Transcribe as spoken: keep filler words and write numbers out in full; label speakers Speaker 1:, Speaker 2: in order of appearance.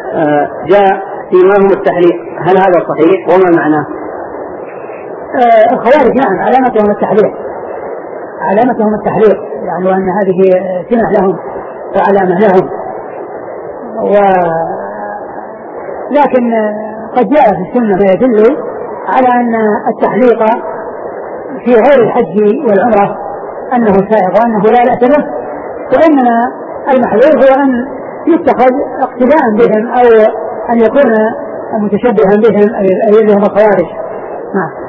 Speaker 1: جاء إمام التحليق، هل هذا صحيح وما معناه؟
Speaker 2: الخوارج نعم علامتهم التحليق، علامتهم التحليق يعني وأن هذه سمة لهم وعلامة لهم. و... لكن قد جاء في السنة ما يدل على أن التحليق في غير الحج والعمرة أنه سائغ وأنه لا بأس به، وإنما المحذور هو أن يتخذ اقتداء بهم أو أن يكون متشبها بهم أي بهم الخوارج. نعم.